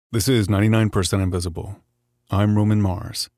This is 99% Invisible. I'm Roman Mars.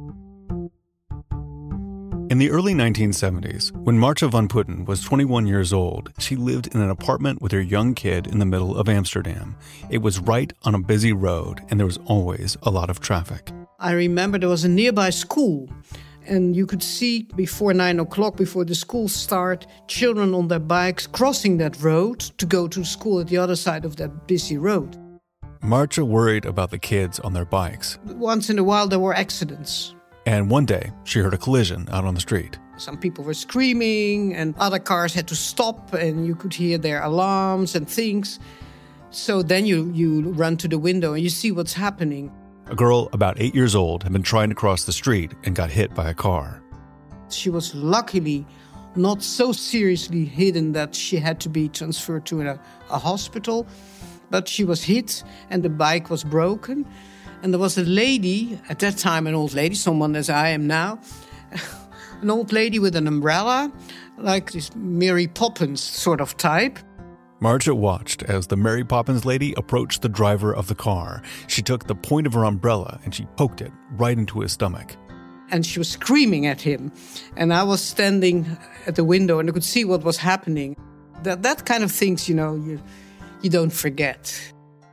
In the early 1970s, when Marcia van Putten was 21 years old, she lived in an apartment with her young kid in the middle of Amsterdam. It was right on a busy road, and there was always a lot of traffic. I remember there was a nearby school, and you could see before 9 o'clock, before the school start, children on their bikes crossing that road to go to school at the other side of that busy road. Marcia worried about the kids on their bikes. Once in a while, there were accidents. And one day, she heard a collision out on the street. Some people were screaming, and other cars had to stop, and you could hear their alarms and things. So then you run to the window, and you see what's happening. A girl about 8 years old had been trying to cross the street and got hit by a car. She was luckily not so seriously hit that she had to be transferred to a hospital. But she was hit, and the bike was broken. And there was a lady, at that time an old lady, someone as I am now, an old lady with an umbrella, like this Mary Poppins sort of type. Marcia watched as the Mary Poppins lady approached the driver of the car. She took the point of her umbrella and she poked it right into his stomach. And she was screaming at him. And I was standing at the window and I could see what was happening. That kind of things, you don't forget.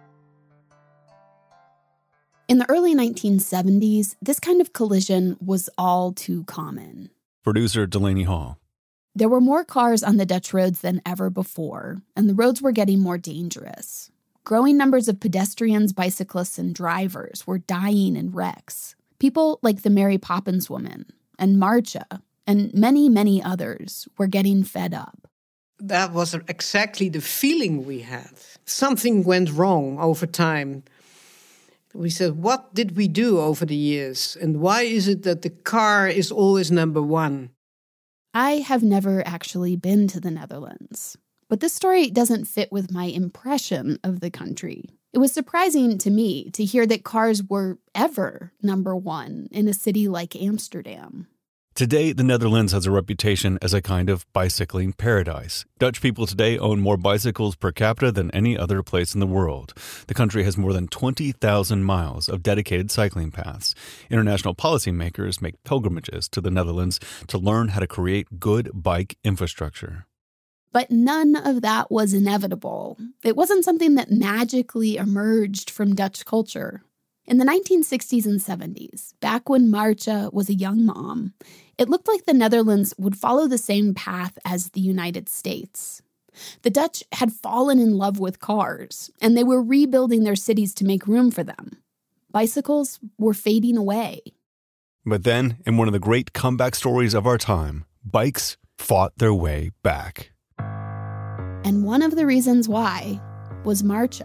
In the early 1970s, this kind of collision was all too common. Producer Delaney Hall. There were more cars on the Dutch roads than ever before, and the roads were getting more dangerous. Growing numbers of pedestrians, bicyclists, and drivers were dying in wrecks. People like the Mary Poppins woman and Marcia and many, many others were getting fed up. That was exactly the feeling we had. Something went wrong over time. We said, what did we do over the years? And why is it that the car is always number one? I have never actually been to the Netherlands, but this story doesn't fit with my impression of the country. It was surprising to me to hear that cars were ever number one in a city like Amsterdam. Today, the Netherlands has a reputation as a kind of bicycling paradise. Dutch people today own more bicycles per capita than any other place in the world. The country has more than 20,000 miles of dedicated cycling paths. International policymakers make pilgrimages to the Netherlands to learn how to create good bike infrastructure. But none of that was inevitable. It wasn't something that magically emerged from Dutch culture. In the 1960s and 70s, back when Marcia was a young mom, it looked like the Netherlands would follow the same path as the United States. The Dutch had fallen in love with cars, and they were rebuilding their cities to make room for them. Bicycles were fading away. But then, in one of the great comeback stories of our time, bikes fought their way back. And one of the reasons why was Marcia.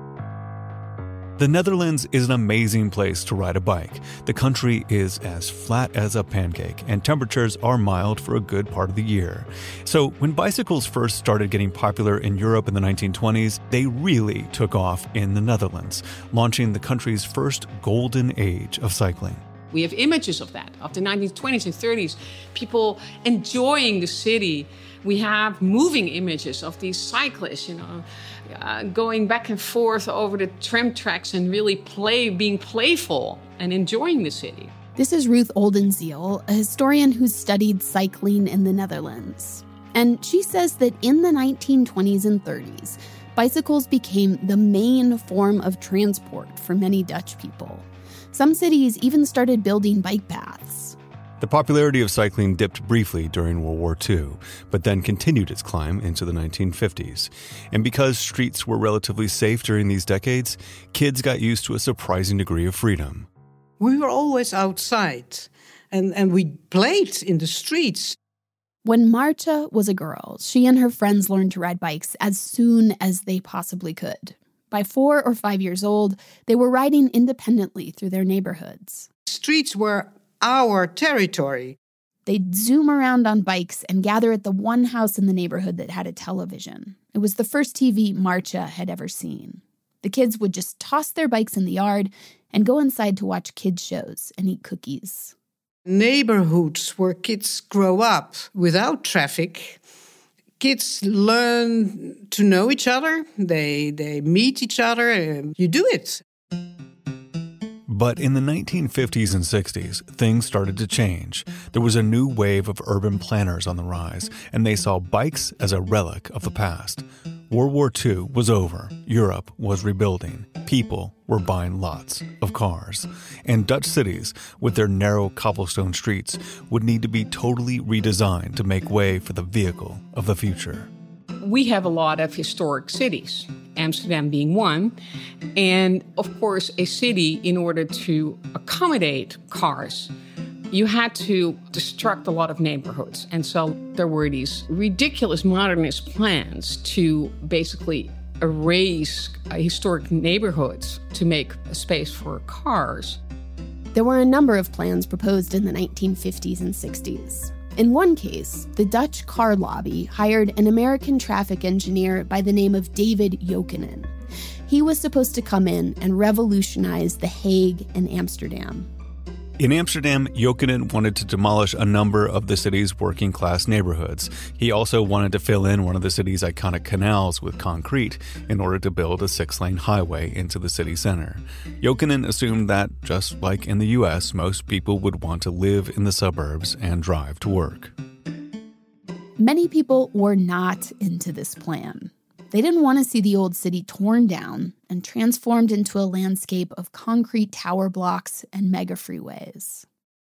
The Netherlands is an amazing place to ride a bike. The country is as flat as a pancake, and temperatures are mild for a good part of the year. So when bicycles first started getting popular in Europe in the 1920s, they really took off in the Netherlands, launching the country's first golden age of cycling. We have images of that, of the 1920s and 30s, people enjoying the city. We have moving images of these cyclists, going back and forth over the tram tracks and really being playful and enjoying the city. This is Ruth Oldenziel, a historian who's studied cycling in the Netherlands. And she says that in the 1920s and 30s, bicycles became the main form of transport for many Dutch people. Some cities even started building bike paths. The popularity of cycling dipped briefly during World War II, but then continued its climb into the 1950s. And because streets were relatively safe during these decades, kids got used to a surprising degree of freedom. We were always outside, and we played in the streets. When Marcia was a girl, she and her friends learned to ride bikes as soon as they possibly could. By 4 or 5 years old, they were riding independently through their neighborhoods. Streets were our territory. They'd zoom around on bikes and gather at the one house in the neighborhood that had a television. It was the first TV Marcia had ever seen. The kids would just toss their bikes in the yard and go inside to watch kids' shows and eat cookies. Neighborhoods where kids grow up without traffic. Kids learn to know each other. They meet each other. And you do it. But in the 1950s and 60s, things started to change. There was a new wave of urban planners on the rise, and they saw bikes as a relic of the past. World War II was over. Europe was rebuilding. People were buying lots of cars. And Dutch cities, with their narrow cobblestone streets, would need to be totally redesigned to make way for the vehicle of the future. We have a lot of historic cities, Amsterdam being one. And of course, a city, in order to accommodate cars, you had to destruct a lot of neighborhoods. And so there were these ridiculous modernist plans to basically erase historic neighborhoods to make a space for cars. There were a number of plans proposed in the 1950s and 60s. In one case, the Dutch car lobby hired an American traffic engineer by the name of David Jokinen. He was supposed to come in and revolutionize The Hague and Amsterdam. In Amsterdam, Jokinen wanted to demolish a number of the city's working-class neighborhoods. He also wanted to fill in one of the city's iconic canals with concrete in order to build a 6-lane highway into the city center. Jokinen assumed that, just like in the U.S., most people would want to live in the suburbs and drive to work. Many people were not into this plan. They didn't want to see the old city torn down and transformed into a landscape of concrete tower blocks and mega freeways.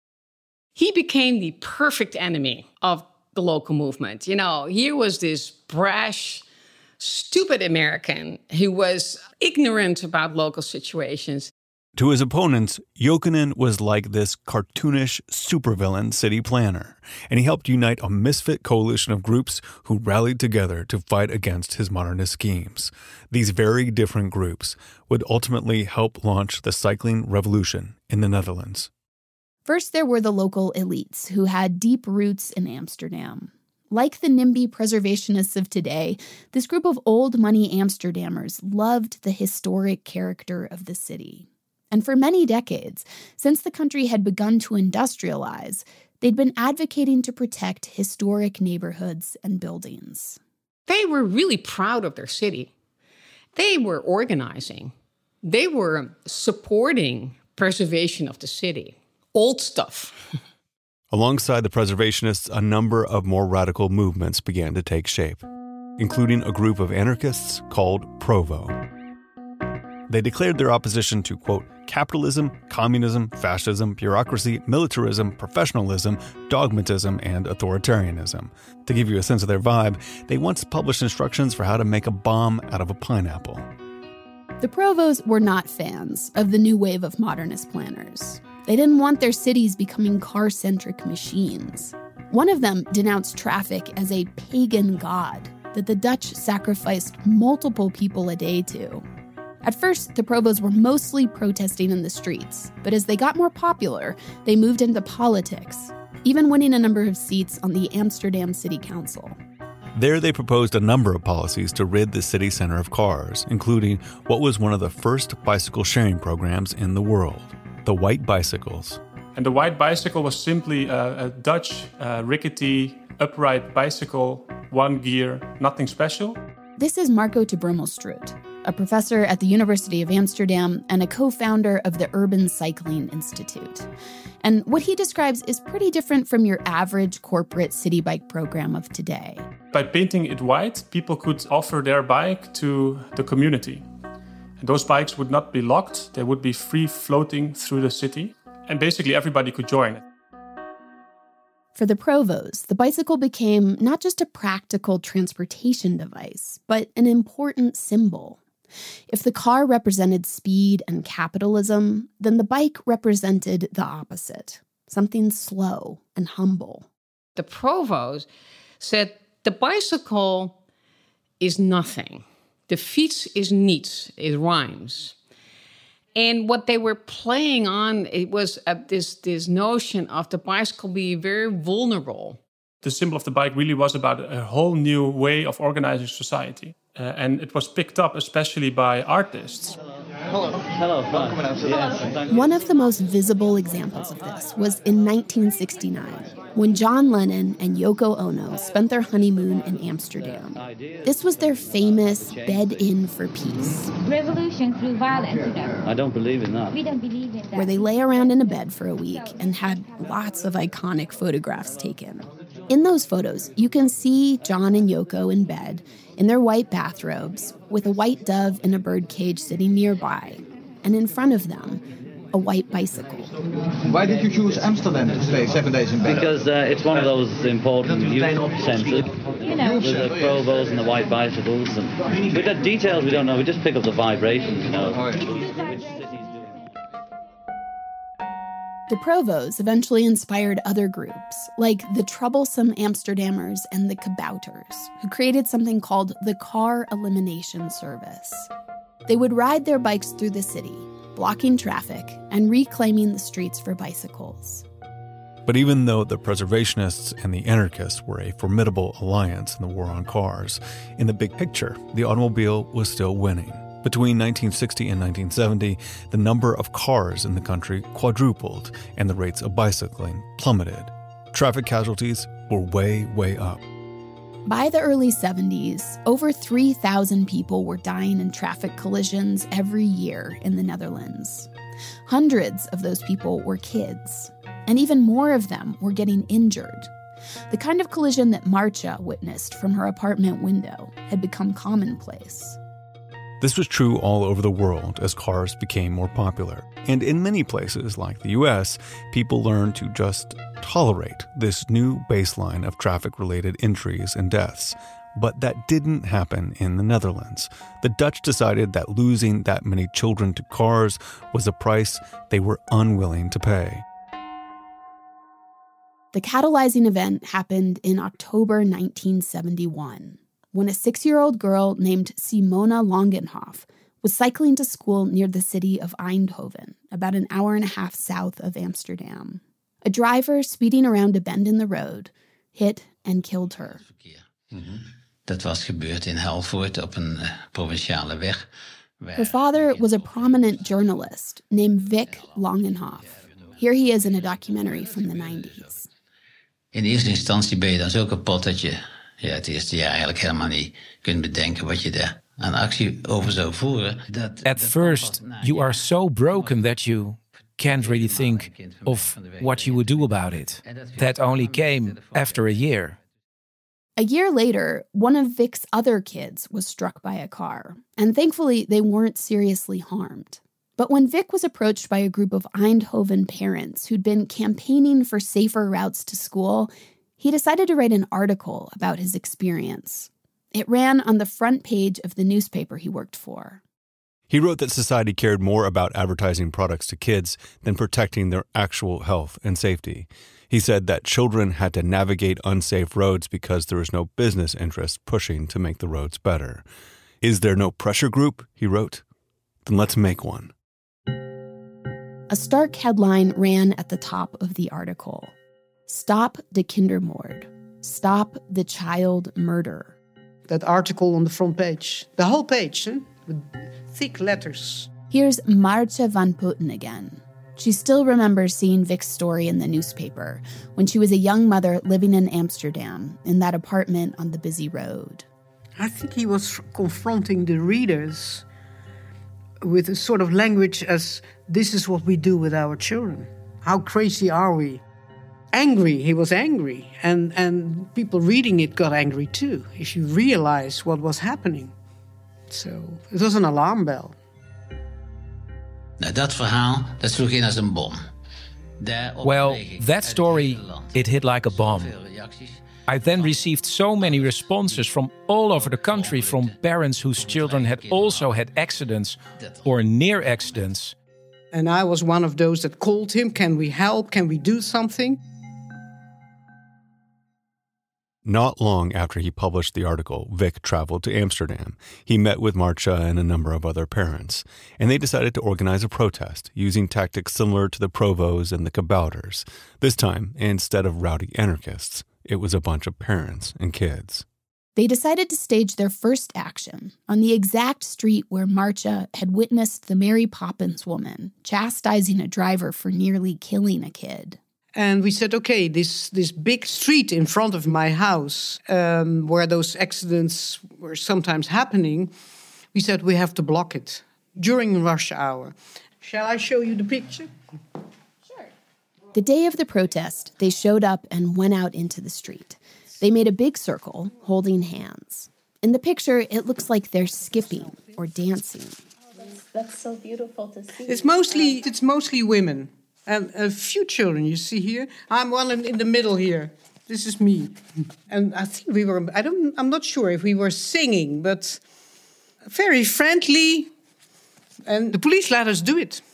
He became the perfect enemy of the local movement. You know, here was this brash, stupid American who was ignorant about local situations. To his opponents, Jokinen was like this cartoonish supervillain city planner, and he helped unite a misfit coalition of groups who rallied together to fight against his modernist schemes. These very different groups would ultimately help launch the cycling revolution in the Netherlands. First, there were the local elites who had deep roots in Amsterdam. Like the NIMBY preservationists of today, this group of old money Amsterdammers loved the historic character of the city. And for many decades, since the country had begun to industrialize, they'd been advocating to protect historic neighborhoods and buildings. They were really proud of their city. They were organizing. They were supporting preservation of the city. Old stuff. Alongside the preservationists, a number of more radical movements began to take shape, including a group of anarchists called Provo. They declared their opposition to, quote, capitalism, communism, fascism, bureaucracy, militarism, professionalism, dogmatism, and authoritarianism. To give you a sense of their vibe, they once published instructions for how to make a bomb out of a pineapple. The Provos were not fans of the new wave of modernist planners. They didn't want their cities becoming car-centric machines. One of them denounced traffic as a pagan god that the Dutch sacrificed multiple people a day to. At first, the Provos were mostly protesting in the streets, but as they got more popular, they moved into politics, even winning a number of seats on the Amsterdam City Council. There they proposed a number of policies to rid the city center of cars, including what was one of the first bicycle sharing programs in the world, the white bicycles. And the white bicycle was simply a Dutch, rickety, upright bicycle, one gear, nothing special. This is Marco te Brummelstroet, a professor at the University of Amsterdam and a co-founder of the Urban Cycling Institute. And what he describes is pretty different from your average corporate city bike program of today. By painting it white, people could offer their bike to the community. And those bikes would not be locked, they would be free floating through the city. And basically everybody could join it. For the Provos, the bicycle became not just a practical transportation device, but an important symbol. If the car represented speed and capitalism, then the bike represented the opposite, something slow and humble. The Provos said the bicycle is nothing. The fiets is niets, it rhymes. And what they were playing on, it was this notion of the bicycle being very vulnerable. The symbol of the bike really was about a whole new way of organizing society. And it was picked up especially by artists. Hello, yes, One of the most visible examples of this was in 1969, when John Lennon and Yoko Ono spent their honeymoon in Amsterdam. This was their famous bed in for peace. Revolution through violence. I don't believe in that. We don't believe in that. Where they lay around in a bed for a week and had lots of iconic photographs taken. In those photos, you can see John and Yoko in bed in their white bathrobes with a white dove in a bird cage sitting nearby, and in front of them, a white bicycle. Why did you choose Amsterdam to stay 7 days in bed? Because it's one of those important youth centres. With the provos and the white bicycles. And with the details we don't know, we just pick up the vibrations, you know. Which city's doing it. The Provos eventually inspired other groups, like the Troublesome Amsterdammers and the Kabouters, who created something called the Car Elimination Service. They would ride their bikes through the city, blocking traffic and reclaiming the streets for bicycles. But even though the preservationists and the anarchists were a formidable alliance in the war on cars, in the big picture, the automobile was still winning. Between 1960 and 1970, the number of cars in the country quadrupled and the rates of bicycling plummeted. Traffic casualties were way, way up. By the early 70s, over 3,000 people were dying in traffic collisions every year in the Netherlands. Hundreds of those people were kids, and even more of them were getting injured. The kind of collision that Marcia witnessed from her apartment window had become commonplace. This was true all over the world as cars became more popular. And in many places, like the US, people learned to just tolerate this new baseline of traffic-related injuries and deaths. But that didn't happen in the Netherlands. The Dutch decided that losing that many children to cars was a price they were unwilling to pay. The catalyzing event happened in October 1971. When a 6-year-old girl named Simona Langenhoff was cycling to school near the city of Eindhoven, about an hour and a half south of Amsterdam. A driver speeding around a bend in the road hit and killed her. Dat was gebeurd in Helvoort op een provinciale weg. Her father was a prominent journalist named Vic Langenhoff. Here he is in a documentary from the 90s. In eerste instantie ben je dan zo kapot dat je het eerste jaar eigenlijk helemaal niet kunt bedenken wat je daar aan actie over zou voeren. At first, you are so broken that you can't really think of what you would do about it. That only came after a year. A year later, one of Vic's other kids was struck by a car, and thankfully they weren't seriously harmed. But when Vic was approached by a group of Eindhoven parents who'd been campaigning for safer routes to school, he decided to write an article about his experience. It ran on the front page of the newspaper he worked for. He wrote that society cared more about advertising products to kids than protecting their actual health and safety. He said that children had to navigate unsafe roads because there was no business interest pushing to make the roads better. Is there no pressure group? He wrote. Then let's make one. A stark headline ran at the top of the article. Stop the kindermoord. Stop the child murder. That article on the front page, the whole page, with thick letters. Here's Marcia van Putten again. She still remembers seeing Vic's story in the newspaper when she was a young mother living in Amsterdam in that apartment on the busy road. I think he was confronting the readers with a sort of language as, this is what we do with our children. How crazy are we? Angry, he was angry. And people reading it got angry too, if you realize what was happening. So it was an alarm bell. Nou, dat verhaal, dat sloeg in als een bom. Well, that story, it hit like a bomb. I then received so many responses from all over the country from parents whose children had also had accidents or near accidents. And I was one of those that called him, can we help, can we do something? Not long after he published the article, Vic traveled to Amsterdam. He met with Marcia and a number of other parents, and they decided to organize a protest using tactics similar to the Provos and the Kabouters. This time, instead of rowdy anarchists, it was a bunch of parents and kids. They decided to stage their first action on the exact street where Marcia had witnessed the Mary Poppins woman chastising a driver for nearly killing a kid. And we said, okay, this big street in front of my house, where those accidents were sometimes happening, we said we have to block it during rush hour. Shall I show you the picture? Sure. The day of the protest, they showed up and went out into the street. They made a big circle, holding hands. In the picture, it looks like they're skipping or dancing. That's so beautiful to see. It's mostly women. And a few children, you see here. I'm one in the middle here. This is me. And I think we were, I'm not sure if we were singing, but very friendly. And the police let us do it.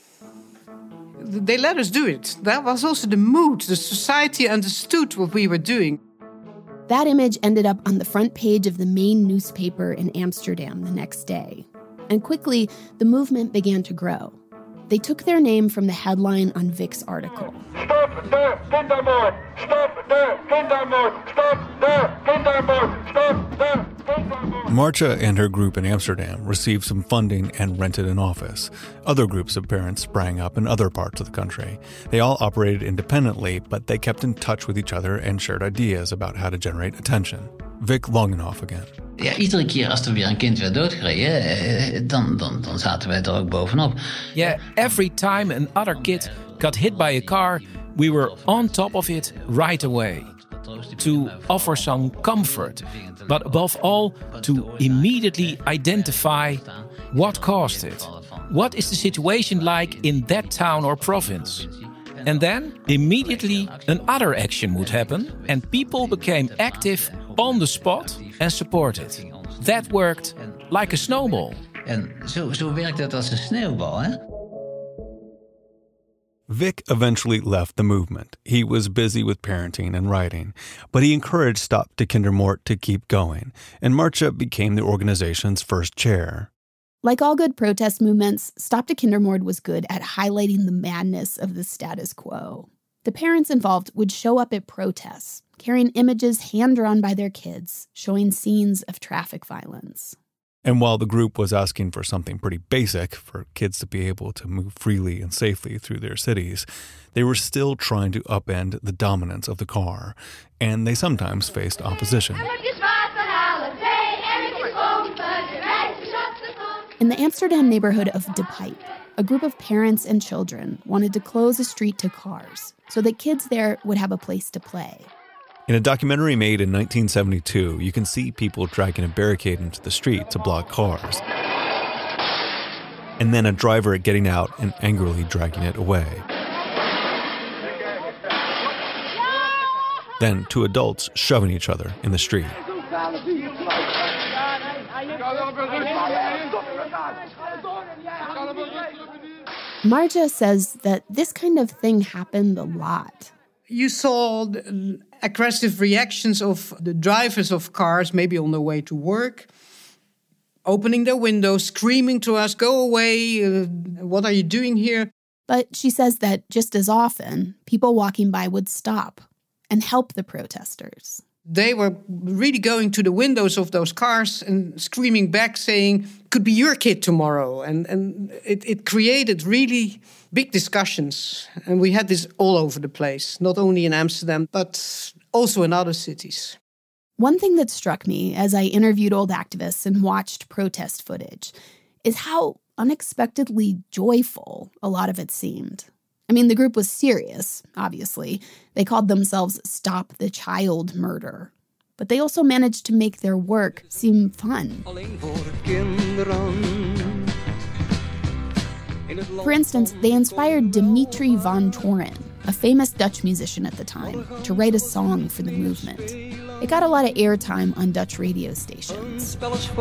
They let us do it. That was also the mood. The society understood what we were doing. That image ended up on the front page of the main newspaper in Amsterdam the next day. And quickly, the movement began to grow. They took their name from the headline on Vic's article. Stop the kindermoord! Stop the kindermoord! Stop the kindermoord! Stop the kindermoord! Marcia and her group in Amsterdam received some funding and rented an office. Other groups of parents sprang up in other parts of the country. They all operated independently, but they kept in touch with each other and shared ideas about how to generate attention. Vic Longenhoff again. Ja, iedere keer als er weer een kind werd doodgereden, dan zaten wij er ook bovenop. Yeah, every time another kid got hit by a car, we were on top of it right away. To offer some comfort, but above all, to immediately identify what caused it. What is the situation like in that town or province? And then, immediately, another action would happen, and people became active on the spot and supported. That worked like a snowball. En zo werkt dat als een sneeuwbal, hè? Vic eventually left the movement. He was busy with parenting and writing, but he encouraged Stop de Kindermoord to keep going, and Marcia became the organization's first chair. Like all good protest movements, Stop de Kindermoord was good at highlighting the madness of the status quo. The parents involved would show up at protests, carrying images hand-drawn by their kids, showing scenes of traffic violence. And while the group was asking for something pretty basic, for kids to be able to move freely and safely through their cities, they were still trying to upend the dominance of the car, and they sometimes faced opposition. In the Amsterdam neighborhood of De Pijp, a group of parents and children wanted to close a street to cars so that kids there would have a place to play. In a documentary made in 1972, you can see people dragging a barricade into the street to block cars. And then a driver getting out and angrily dragging it away. Then two adults shoving each other in the street. Marcia says that this kind of thing happened a lot. You saw the aggressive reactions of the drivers of cars, maybe on their way to work, opening their windows, screaming to us, "Go away, what are you doing here?" But she says that just as often, people walking by would stop and help the protesters. They were really going to the windows of those cars and screaming back, saying, "Could be your kid tomorrow." And it created really big discussions. And we had this all over the place, not only in Amsterdam, but also in other cities. One thing that struck me as I interviewed old activists and watched protest footage is how unexpectedly joyful a lot of it seemed. I mean, the group was serious, obviously. They called themselves Stop the Child Murder. But they also managed to make their work seem fun. For instance, they inspired Dimitri van Toren, a famous Dutch musician at the time, to write a song for the movement. It got a lot of airtime on Dutch radio stations.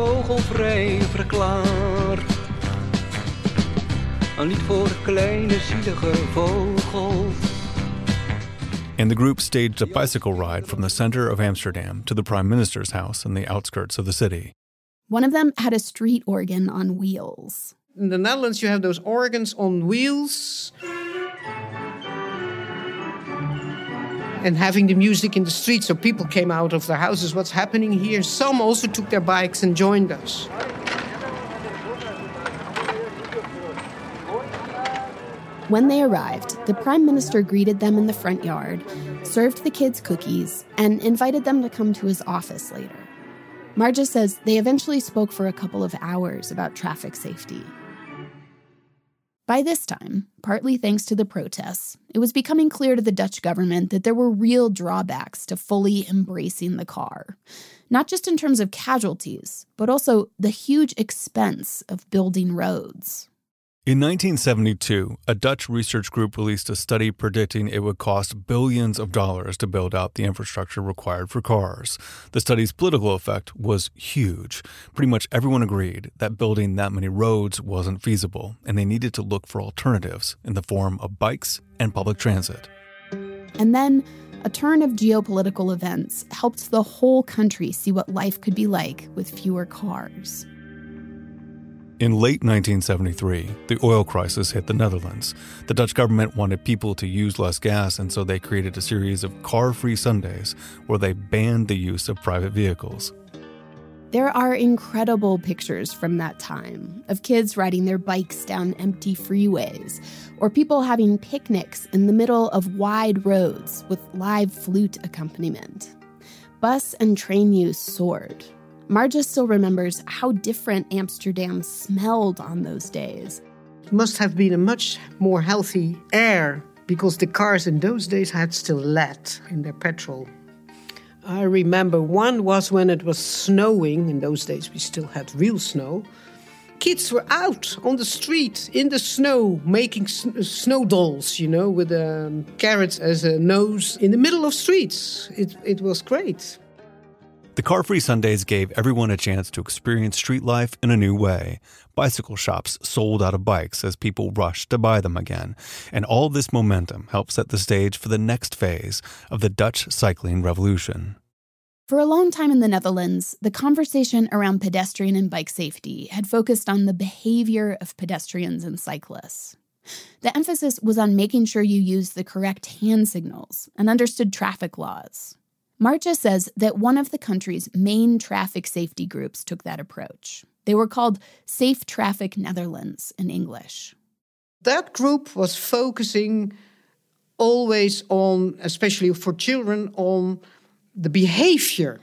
And the group staged a bicycle ride from the center of Amsterdam to the Prime Minister's house in the outskirts of the city. One of them had a street organ on wheels. In the Netherlands, you have those organs on wheels. and having the music in the street, so people came out of their houses. What's happening here? Some also took their bikes and joined us. When they arrived, the Prime Minister greeted them in the front yard, served the kids cookies, and invited them to come to his office later. Marja says they eventually spoke for a couple of hours about traffic safety. By this time, partly thanks to the protests, it was becoming clear to the Dutch government that there were real drawbacks to fully embracing the car. Not just in terms of casualties, but also the huge expense of building roads. In 1972, a Dutch research group released a study predicting it would cost billions of dollars to build out the infrastructure required for cars. The study's political effect was huge. Pretty much everyone agreed that building that many roads wasn't feasible, and they needed to look for alternatives in the form of bikes and public transit. And then a turn of geopolitical events helped the whole country see what life could be like with fewer cars. In late 1973, the oil crisis hit the Netherlands. The Dutch government wanted people to use less gas, and so they created a series of car-free Sundays where they banned the use of private vehicles. There are incredible pictures from that time of kids riding their bikes down empty freeways, or people having picnics in the middle of wide roads with live flute accompaniment. Bus and train use soared. Marja still remembers how different Amsterdam smelled on those days. It must have been a much more healthy air because the cars in those days had still lead in their petrol. I remember one was when it was snowing. In those days we still had real snow. Kids were out on the street in the snow making snow dolls, with carrots as a nose in the middle of streets. It was great. The car-free Sundays gave everyone a chance to experience street life in a new way. Bicycle shops sold out of bikes as people rushed to buy them again. And all this momentum helped set the stage for the next phase of the Dutch cycling revolution. For a long time in the Netherlands, the conversation around pedestrian and bike safety had focused on the behavior of pedestrians and cyclists. The emphasis was on making sure you used the correct hand signals and understood traffic laws. Marja says that one of the country's main traffic safety groups took that approach. They were called Safe Traffic Netherlands in English. That group was focusing always on, especially for children, on the behavior.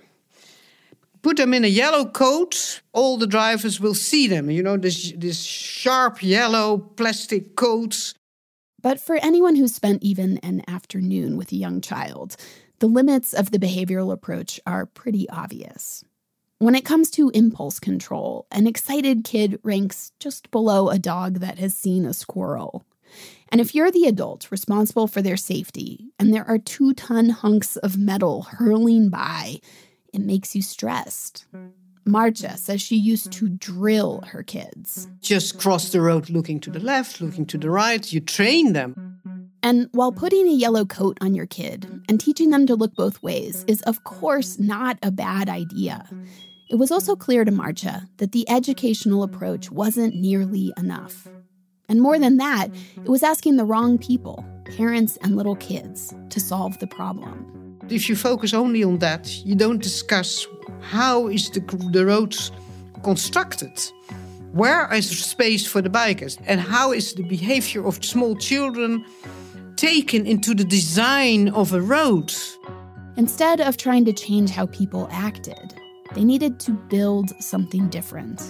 Put them in a yellow coat, all the drivers will see them. This sharp yellow plastic coats. But for anyone who spent even an afternoon with a young child, the limits of the behavioral approach are pretty obvious. When it comes to impulse control, an excited kid ranks just below a dog that has seen a squirrel. And if you're the adult responsible for their safety, and there are 2-ton hunks of metal hurling by, it makes you stressed. Marja says she used to drill her kids. Just cross the road looking to the left, looking to the right. You train them. And while putting a yellow coat on your kid and teaching them to look both ways is, of course, not a bad idea, it was also clear to Marja that the educational approach wasn't nearly enough. And more than that, it was asking the wrong people, parents and little kids, to solve the problem. If you focus only on that, you don't discuss how is the road constructed. Where is space for the bikers? And how is the behavior of small children taken into the design of a road? Instead of trying to change how people acted, they needed to build something different.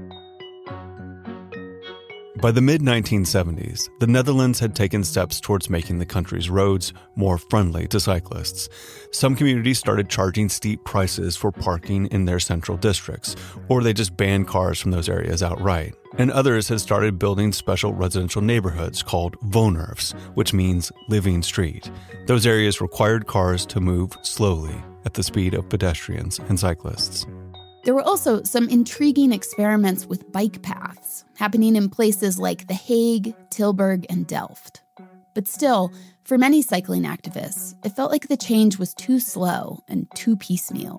By the mid-1970s, the Netherlands had taken steps towards making the country's roads more friendly to cyclists. Some communities started charging steep prices for parking in their central districts, or they just banned cars from those areas outright. And others had started building special residential neighborhoods called Woonerfs, which means living street. Those areas required cars to move slowly at the speed of pedestrians and cyclists. There were also some intriguing experiments with bike paths happening in places like The Hague, Tilburg, and Delft. But still, for many cycling activists, it felt like the change was too slow and too piecemeal.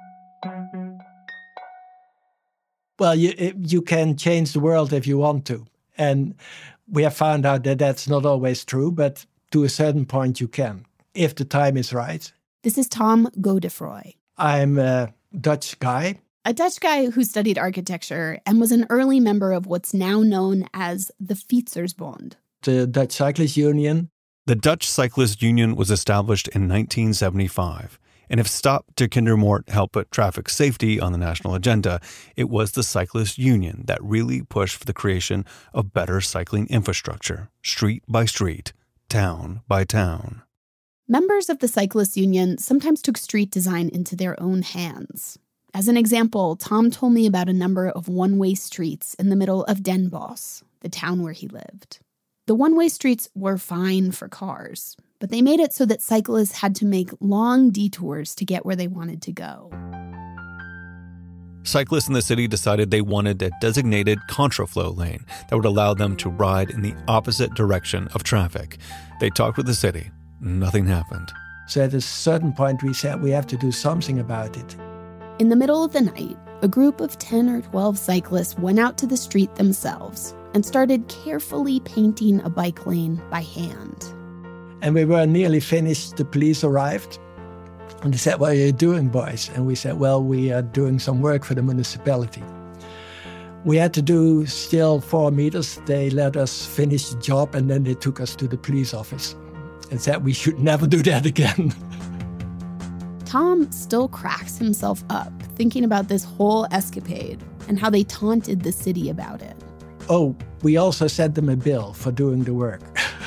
Well, you can change the world if you want to. And we have found out that that's not always true, but to a certain point you can. if the time is right. This is Tom Godefroy. I'm a Dutch guy. A Dutch guy who studied architecture and was an early member of what's now known as the Fietsersbond. The Dutch Cyclists Union. The Dutch Cyclist Union was established in 1975. And if Stop de Kindermoord helped put traffic safety on the national agenda, it was the Cyclist Union that really pushed for the creation of better cycling infrastructure, street by street, town by town. Members of the Cyclist Union sometimes took street design into their own hands. As an example, Tom told me about a number of one-way streets in the middle of Den Bosch, the town where he lived. The one-way streets were fine for cars, but they made it so that cyclists had to make long detours to get where they wanted to go. Cyclists in the city decided they wanted a designated contraflow lane that would allow them to ride in the opposite direction of traffic. They talked with the city. Nothing happened. So at a certain point we said we have to do something about it. In the middle of the night, a group of 10 or 12 cyclists went out to the street themselves and started carefully painting a bike lane by hand. And we were nearly finished. The police arrived. And they said, "What are you doing, boys?" And we said, "Well, we are doing some work for the municipality." We had to do still 4 meters. They let us finish the job, and then they took us to the police office and said we should never do that again. Tom still cracks himself up thinking about this whole escapade and how they taunted the city about it. Oh, we also sent them a bill for doing the work.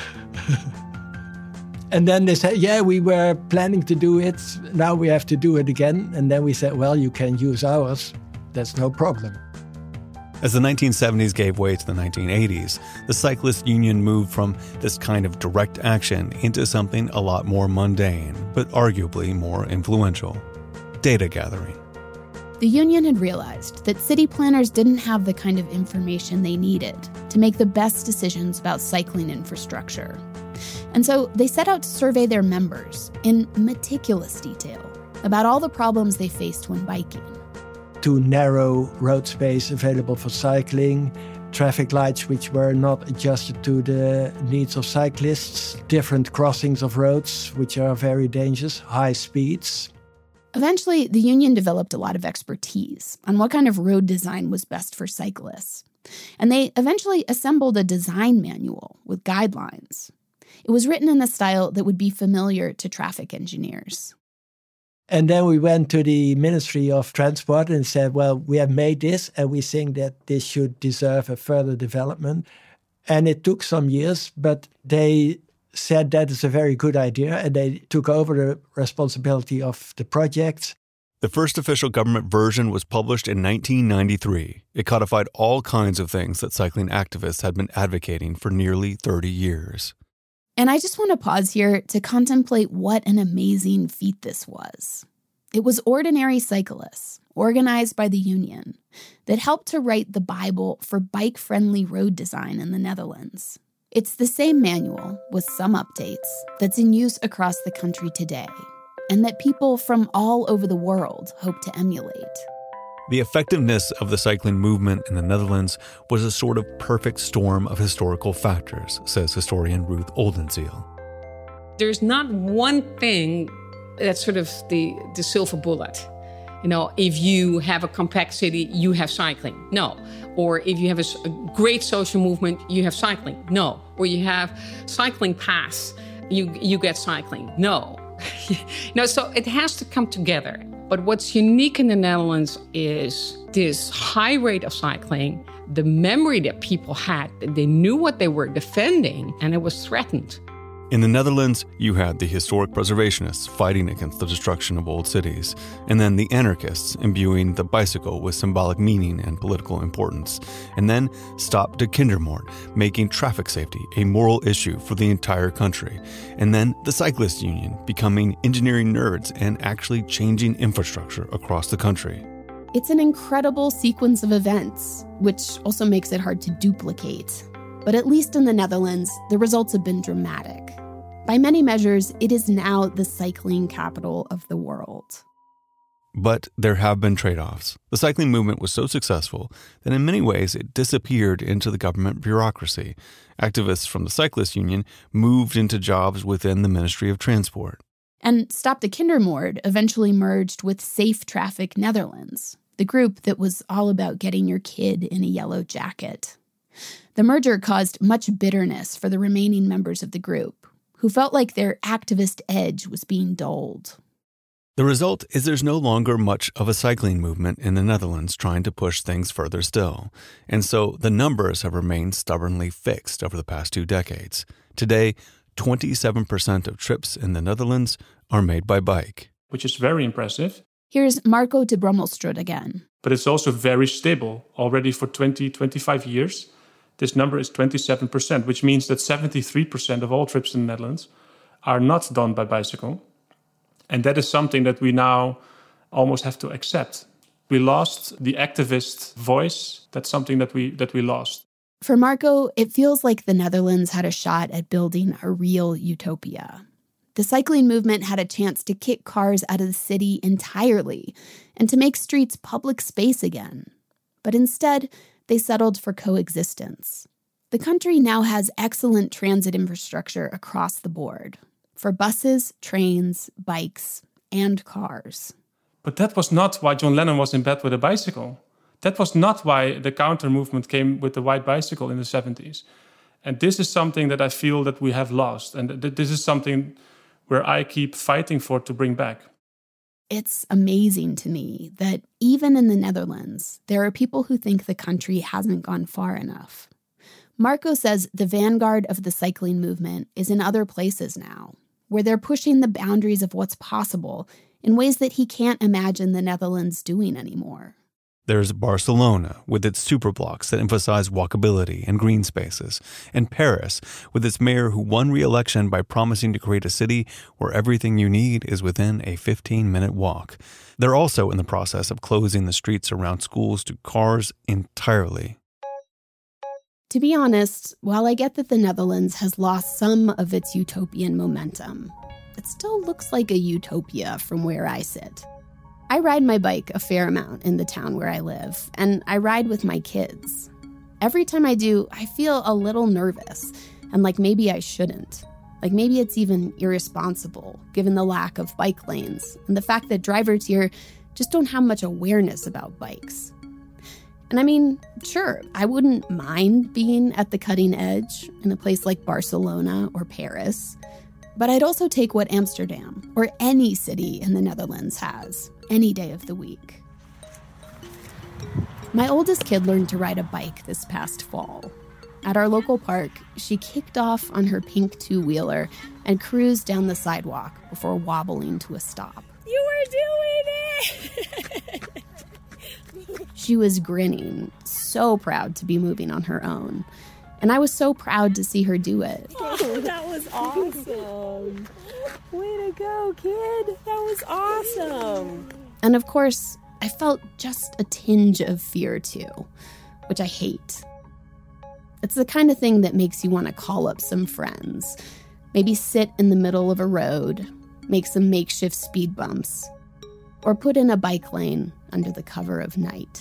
And then they said, "Yeah, we were planning to do it. Now we have to do it again." And then we said, "Well, you can use ours. That's no problem." As the 1970s gave way to the 1980s, the Cyclist Union moved from this kind of direct action into something a lot more mundane, but arguably more influential: data gathering. The union had realized that city planners didn't have the kind of information they needed to make the best decisions about cycling infrastructure. And so they set out to survey their members in meticulous detail about all the problems they faced when biking. Too narrow road space available for cycling, traffic lights which were not adjusted to the needs of cyclists, different crossings of roads which are very dangerous, high speeds. Eventually, the union developed a lot of expertise on what kind of road design was best for cyclists. And they eventually assembled a design manual with guidelines. It was written in a style that would be familiar to traffic engineers. And then we went to the Ministry of Transport and said, "Well, we have made this and we think that this should deserve a further development." And it took some years, but they said that is a very good idea, and they took over the responsibility of the project. The first official government version was published in 1993. It codified all kinds of things that cycling activists had been advocating for nearly 30 years. And I just want to pause here to contemplate what an amazing feat this was. It was ordinary cyclists, organized by the union, that helped to write the Bible for bike-friendly road design in the Netherlands. It's the same manual, with some updates, that's in use across the country today, and that people from all over the world hope to emulate. The effectiveness of the cycling movement in the Netherlands was a sort of perfect storm of historical factors, says historian Ruth Oldenziel. There's not one thing that's sort of the silver bullet. You know, if you have a compact city, you have cycling. No. Or if you have a great social movement, you have cycling. No. Or you have cycling paths, you get cycling. No. So it has to come together. But what's unique in the Netherlands is this high rate of cycling, the memory that people had, they knew what they were defending, and it was threatened. In the Netherlands, you had the historic preservationists fighting against the destruction of old cities, and then the anarchists imbuing the bicycle with symbolic meaning and political importance, and then Stop de Kindermoord, making traffic safety a moral issue for the entire country, and then the Cyclist Union becoming engineering nerds and actually changing infrastructure across the country. It's an incredible sequence of events, which also makes it hard to duplicate. But at least in the Netherlands, the results have been dramatic. By many measures, it is now the cycling capital of the world. But there have been trade-offs. The cycling movement was so successful that in many ways it disappeared into the government bureaucracy. Activists from the Cyclists Union moved into jobs within the Ministry of Transport. And Stop the Kindermoord eventually merged with Safe Traffic Netherlands, the group that was all about getting your kid in a yellow jacket. The merger caused much bitterness for the remaining members of the group, who felt like their activist edge was being dulled. The result is there's no longer much of a cycling movement in the Netherlands trying to push things further still. And so the numbers have remained stubbornly fixed over the past 2 decades. Today, 27% of trips in the Netherlands are made by bike. Which is very impressive. Here's Marco de Brommelstrud again. But it's also very stable. Already for 25 years, this number is 27%, which means that 73% of all trips in the Netherlands are not done by bicycle. And that is something that we now almost have to accept. We lost the activist voice. That's something that we lost. For Marco, it feels like the Netherlands had a shot at building a real utopia. The cycling movement had a chance to kick cars out of the city entirely and to make streets public space again. But instead, they settled for coexistence. The country now has excellent transit infrastructure across the board. For buses, trains, bikes, and cars. But that was not why John Lennon was in bed with a bicycle. That was not why the counter movement came with the white bicycle in the 70s. And this is something that I feel that we have lost. And this is something where I keep fighting for to bring back. It's amazing to me that even in the Netherlands, there are people who think the country hasn't gone far enough. Marco says the vanguard of the cycling movement is in other places now, where they're pushing the boundaries of what's possible in ways that he can't imagine the Netherlands doing anymore. There's Barcelona, with its superblocks that emphasize walkability and green spaces, and Paris, with its mayor who won re-election by promising to create a city where everything you need is within a 15-minute walk. They're also in the process of closing the streets around schools to cars entirely. To be honest, while I get that the Netherlands has lost some of its utopian momentum, it still looks like a utopia from where I sit. I ride my bike a fair amount in the town where I live, and I ride with my kids. Every time I do, I feel a little nervous, and like maybe I shouldn't. Like maybe it's even irresponsible, given the lack of bike lanes and the fact that drivers here just don't have much awareness about bikes. And I mean, sure, I wouldn't mind being at the cutting edge in a place like Barcelona or Paris, but I'd also take what Amsterdam or any city in the Netherlands has, any day of the week. My oldest kid learned to ride a bike this past fall. At our local park, she kicked off on her pink two-wheeler and cruised down the sidewalk before wobbling to a stop. You were doing it! She was grinning, so proud to be moving on her own. And I was so proud to see her do it. Oh, that was awesome. Way to go, kid. That was awesome. And of course, I felt just a tinge of fear too, which I hate. It's the kind of thing that makes you want to call up some friends. Maybe sit in the middle of a road, make some makeshift speed bumps, or put in a bike lane under the cover of night.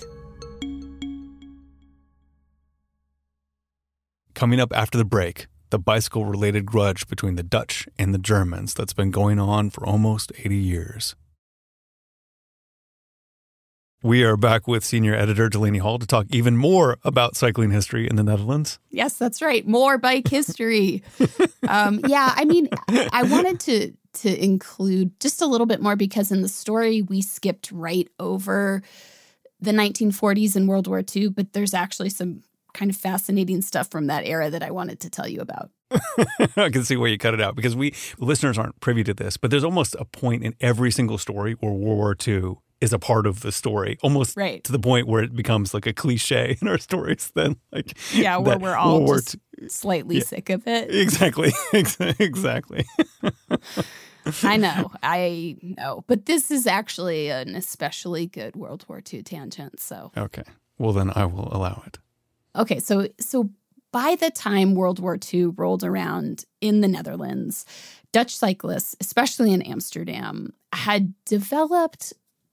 Coming up after the break, the bicycle-related grudge between the Dutch and the Germans that's been going on for almost 80 years. We are back with senior editor Delaney Hall to talk even more about cycling history in the Netherlands. Yes, that's right. More bike history. I wanted to include just a little bit more because in the story we skipped right over the 1940s and World War II, but there's actually some kind of fascinating stuff from that era that I wanted to tell you about. I can see why you cut it out because listeners aren't privy to this, but there's almost a point in every single story where World War II is a part of the story, almost right to the point where it becomes like a cliche in our stories. Then, like where we're all just slightly sick of it. Exactly, exactly. I know, but this is actually an especially good World War II tangent. So okay, well then I will allow it. Okay, so by the time World War II rolled around in the Netherlands, Dutch cyclists, especially in Amsterdam, had developed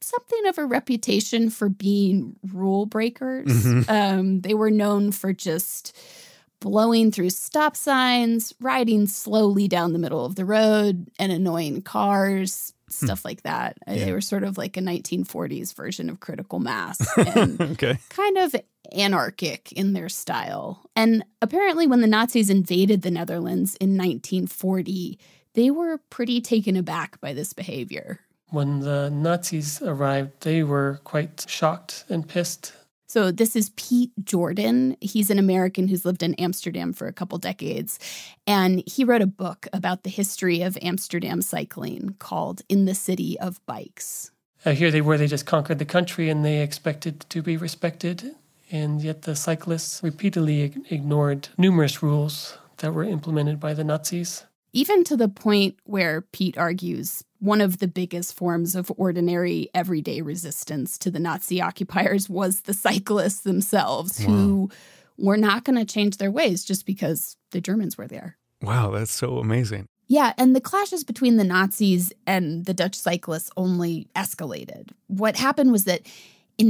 something of a reputation for being rule breakers. They were known for just blowing through stop signs, riding slowly down the middle of the road, and annoying cars, stuff like that. They were sort of like a 1940s version of Critical Mass, and kind of anarchic in their style. And apparently when the Nazis invaded the Netherlands in 1940, they were pretty taken aback by this behavior. When the Nazis arrived, they were quite shocked and pissed. So this is Pete Jordan. He's an American who's lived in Amsterdam for a couple decades. And he wrote a book about the history of Amsterdam cycling called In the City of Bikes. Here they were, they just conquered the country and they expected to be respected. And yet the cyclists repeatedly ignored numerous rules that were implemented by the Nazis. Even to the point where Pete argues one of the biggest forms of ordinary everyday resistance to the Nazi occupiers was the cyclists themselves, who were not going to change their ways just because the Germans were there. Wow, that's so amazing. Yeah, and the clashes between the Nazis and the Dutch cyclists only escalated. What happened was that in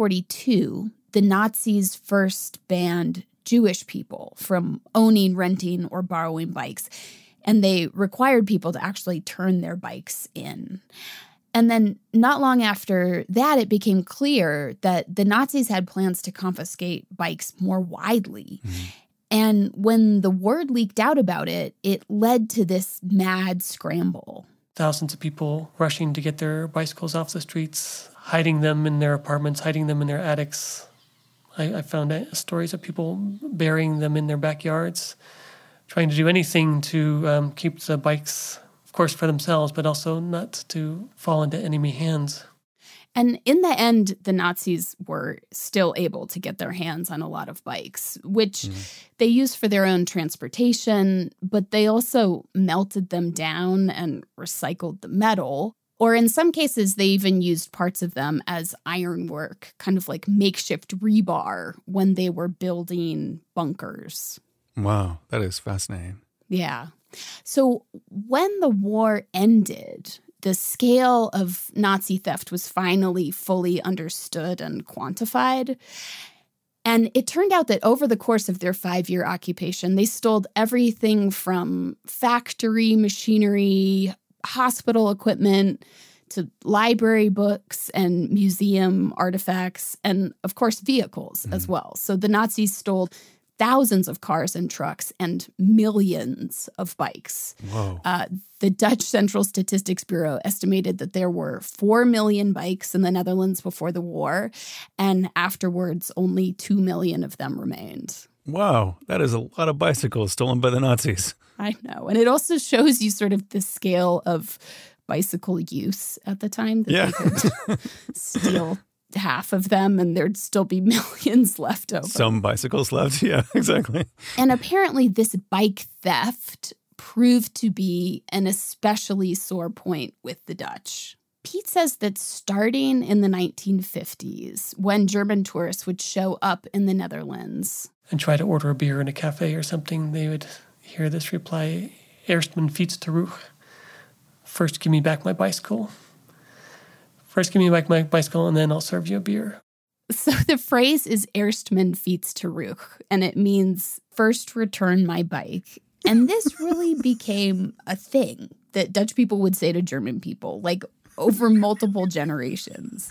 1942, the Nazis first banned Jewish people from owning, renting, or borrowing bikes. And they required people to actually turn their bikes in. And then not long after that, it became clear that the Nazis had plans to confiscate bikes more widely. And when the word leaked out about it, it led to this mad scramble. Thousands of people rushing to get their bicycles off the streets, hiding them in their apartments, hiding them in their attics. I found stories of people burying them in their backyards, trying to do anything to keep the bikes, of course, for themselves, but also not to fall into enemy hands. And in the end, the Nazis were still able to get their hands on a lot of bikes, which they used for their own transportation, but they also melted them down and recycled the metal. Or in some cases, they even used parts of them as ironwork, kind of like makeshift rebar when they were building bunkers. Wow, that is fascinating. Yeah. So when the war ended, the scale of Nazi theft was finally fully understood and quantified. And it turned out that over the course of their 5-year occupation, they stole everything from factory machinery, hospital equipment, to library books and museum artifacts, and of course, vehicles as well. So the Nazis stole thousands of cars and trucks and millions of bikes. Whoa. The Dutch Central Statistics Bureau estimated that there were 4 million bikes in the Netherlands before the war, and afterwards, only 2 million of them remained. Wow, that is a lot of bicycles stolen by the Nazis. I know. And it also shows you sort of the scale of bicycle use at the time, that they could steal half of them and there'd still be millions left over. Some bicycles left. Yeah, exactly. And apparently this bike theft proved to be an especially sore point with the Dutch. Pete says that starting in the 1950s, when German tourists would show up in the Netherlands and try to order a beer in a cafe or something, they would hear this reply, "Eerst mijn fiets terug." First, give me back my bicycle. First, give me back my bicycle, and then I'll serve you a beer. So the phrase is "Eerst mijn fiets terug," and it means first return my bike. And this really became a thing that Dutch people would say to German people, like over multiple generations.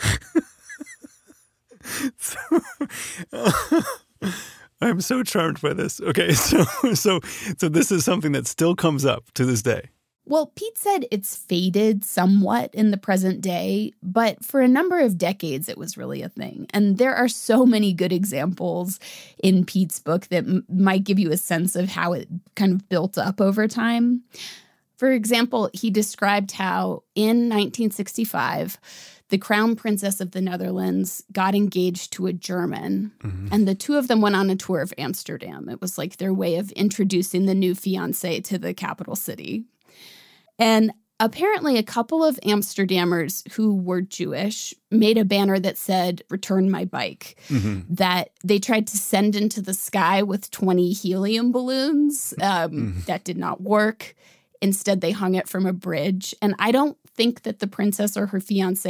I'm so charmed by this. Okay, so this is something that still comes up to this day. Well, Pete said it's faded somewhat in the present day, but for a number of decades, it was really a thing. And there are so many good examples in Pete's book that might give you a sense of how it kind of built up over time. For example, he described how in 1965, the Crown Princess of the Netherlands got engaged to a German, and the two of them went on a tour of Amsterdam. It was like their way of introducing the new fiancé to the capital city. And apparently a couple of Amsterdammers who were Jewish made a banner that said, "Return my bike," that they tried to send into the sky with 20 helium balloons. That did not work. Instead, they hung it from a bridge. And I don't think that the princess or her fiancé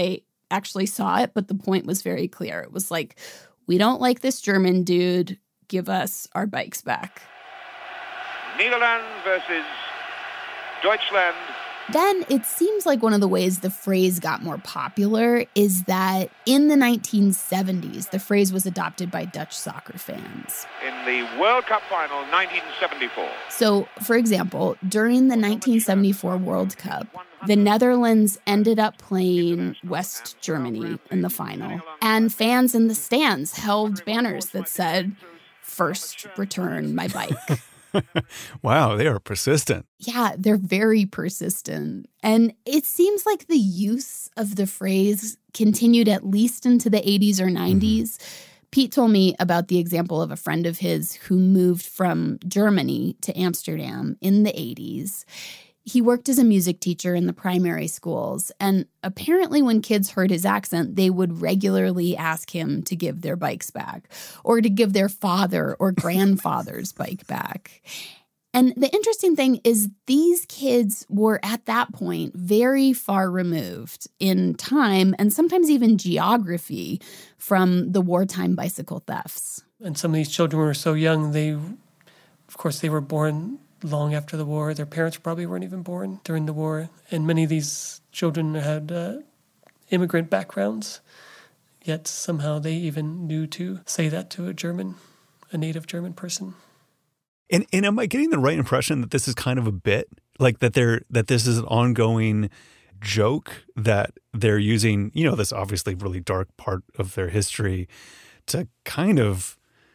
actually saw it, but the point was very clear. It was like, we don't like this German dude. Give us our bikes back. Netherlands versus Deutschland. Then it seems like one of the ways the phrase got more popular is that in the 1970s, the phrase was adopted by Dutch soccer fans. In the World Cup final, 1974. So, for example, during the 1974 World Cup, the Netherlands ended up playing West Germany in the final. And fans in the stands held banners that said, "First, return my bike." Wow, they are persistent. Yeah, they're very persistent. And it seems like the use of the phrase continued at least into the 80s or 90s. Pete told me about the example of a friend of his who moved from Germany to Amsterdam in the 80s. He worked as a music teacher in the primary schools, and apparently when kids heard his accent, they would regularly ask him to give their bikes back or to give their father or grandfather's bike back. And the interesting thing is these kids were at that point very far removed in time and sometimes even geography from the wartime bicycle thefts. And some of these children were so young, they were born long after the war. Their parents probably weren't even born during the war. And many of these children had immigrant backgrounds, yet somehow they even knew to say that to a native German person. And am I getting the right impression that this is kind of a bit? Like that this is an ongoing joke that they're using, this obviously really dark part of their history to kind of,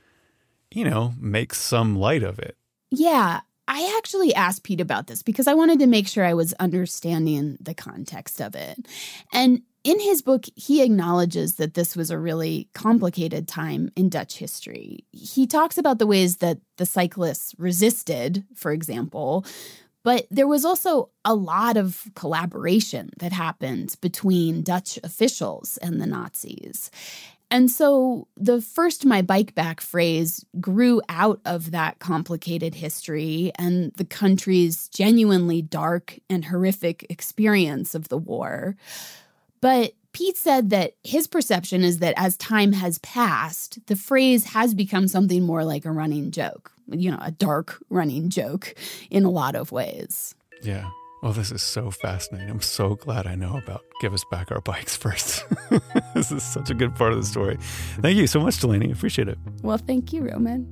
make some light of it? Yeah. I actually asked Pete about this because I wanted to make sure I was understanding the context of it. And in his book, he acknowledges that this was a really complicated time in Dutch history. He talks about the ways that the cyclists resisted, for example, but there was also a lot of collaboration that happened between Dutch officials and the Nazis. And so the "first my bike back" phrase grew out of that complicated history and the country's genuinely dark and horrific experience of the war. But Pete said that his perception is that as time has passed, the phrase has become something more like a running joke, a dark running joke in a lot of ways. Yeah. Well, this is so fascinating. I'm so glad I know about Give Us Back Our Bikes First. This is such a good part of the story. Thank you so much, Delaney. Appreciate it. Well, thank you, Roman.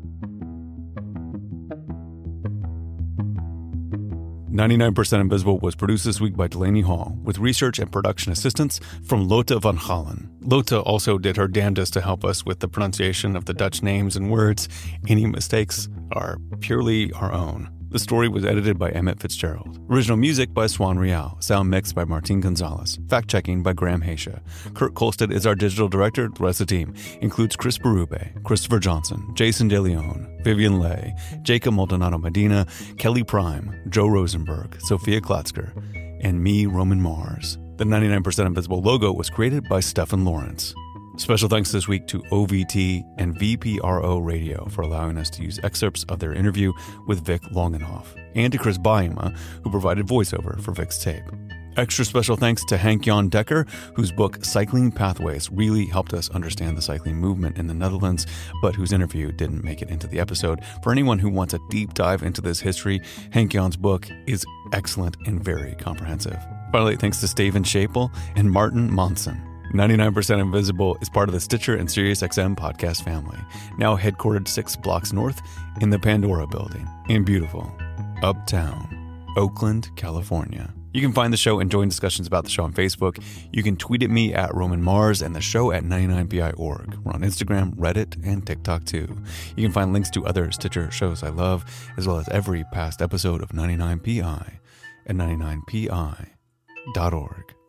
99% Invisible was produced this week by Delaney Hall, with research and production assistance from Lotte van Galen. Lotte also did her damnedest to help us with the pronunciation of the Dutch names and words. Any mistakes are purely our own. The story was edited by Emmett Fitzgerald. Original music by Swan Real. Sound mixed by Martin Gonzalez. Fact-checking by Graham Haysha. Kurt Kolstad is our digital director. The rest of the team includes Chris Berube, Christopher Johnson, Jason DeLeon, Vivian Leigh, Jacob Maldonado Medina, Kelly Prime, Joe Rosenberg, Sophia Klotzker, and me, Roman Mars. The 99% Invisible logo was created by Stefan Lawrence. Special thanks this week to OVT and VPRO Radio for allowing us to use excerpts of their interview with Vic Longenhoff, and to Chris Baima, who provided voiceover for Vic's tape. Extra special thanks to Henk-Jan Dekker, whose book Cycling Pathways really helped us understand the cycling movement in the Netherlands, but whose interview didn't make it into the episode. For anyone who wants a deep dive into this history, Henk-Jan's book is excellent and very comprehensive. Finally, thanks to Steven Shapel and Martin Monson. 99% Invisible is part of the Stitcher and SiriusXM podcast family, now headquartered 6 blocks north in the Pandora building in beautiful Uptown, Oakland, California. You can find the show and join discussions about the show on Facebook. You can tweet at me at Roman Mars and the show at 99pi.org. We're on Instagram, Reddit, and TikTok too. You can find links to other Stitcher shows I love, as well as every past episode of 99pi at 99pi.org.